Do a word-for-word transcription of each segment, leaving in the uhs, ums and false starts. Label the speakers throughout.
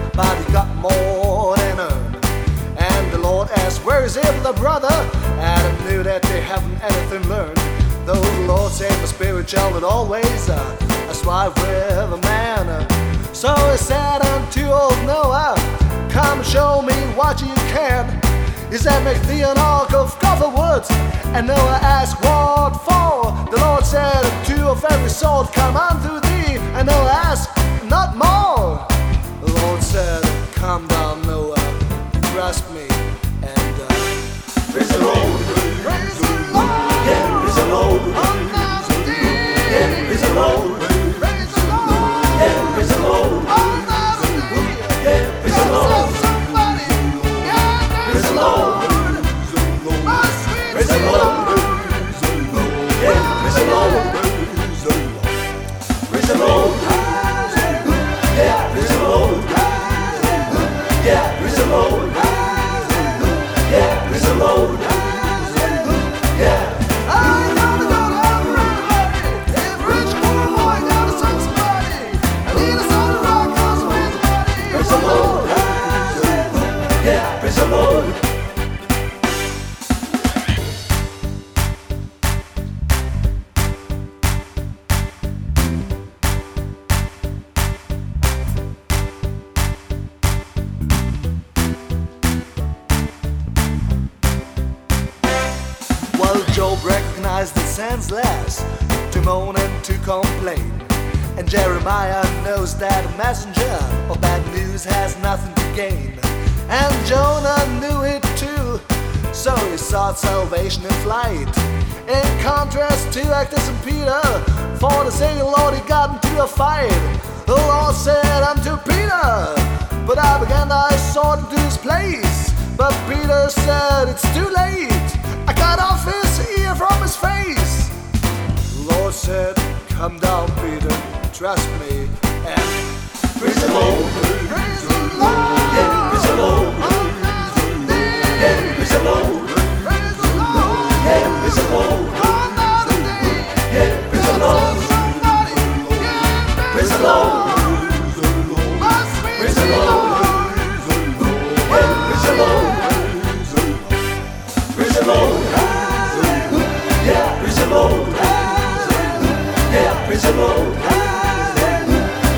Speaker 1: but he got more than earned. And the Lord asked, where is Abel, the brother? Adam knew that they haven't anything learned. Though the Lord said my spirit shall not always uh, strive with a man. Uh, so he said unto old Noah, come show me what you can. He said, make thee an ark of copper wood. And Noah asked, what for? The Lord said, two of every sort come unto thee. And Noah asked, not more. The Lord said, come down, Noah, trust me. And uh,
Speaker 2: praise the Lord,
Speaker 1: praise the Lord,
Speaker 2: yeah, praise the Lord,
Speaker 1: yeah,
Speaker 2: praise the Lord,
Speaker 1: praise the Lord,
Speaker 2: yeah, praise the Lord, yeah, praise the Lord,
Speaker 1: somebody, yeah,
Speaker 2: praise the Lord,
Speaker 1: my sweet
Speaker 2: praise the Lord, yeah, praise the Lord, praise the Lord, yeah, praise the Lord, yeah, praise the Lord, yeah, praise the Lord, yeah.
Speaker 1: I gotta go to everybody. If rich boy gotta send somebody, I need a son of rock, cause with money.
Speaker 2: Praise the Lord, yeah, praise the Lord.
Speaker 1: Well, Job recognized it senseless to moan and to complain. And Jeremiah knows that a messenger of bad news has nothing to gain. And Jonah knew it too, so he sought salvation in flight. In contrast to Actus and Peter, for the sake of the Lord he got into a fight. The Lord said unto Peter, but I began thy sword into his place. But Peter said, it's too late. I cut off his ear from his face. The Lord said, come down, Peter, trust me. And
Speaker 2: Praise the Lord,
Speaker 1: praise the Lord.
Speaker 2: yeah, praise the Lord, yeah, praise the Lord,
Speaker 1: Praise the Lord.
Speaker 2: yeah, praise the Lord,
Speaker 1: On another day.
Speaker 2: yeah, praise the Lord,
Speaker 1: Somebody, yeah,
Speaker 2: praise the Lord,
Speaker 1: my sweet
Speaker 2: praise the Lord, yeah, praise the Lord, praise the Lord, yeah, praise the Lord, yeah, praise the Lord,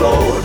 Speaker 2: Lord.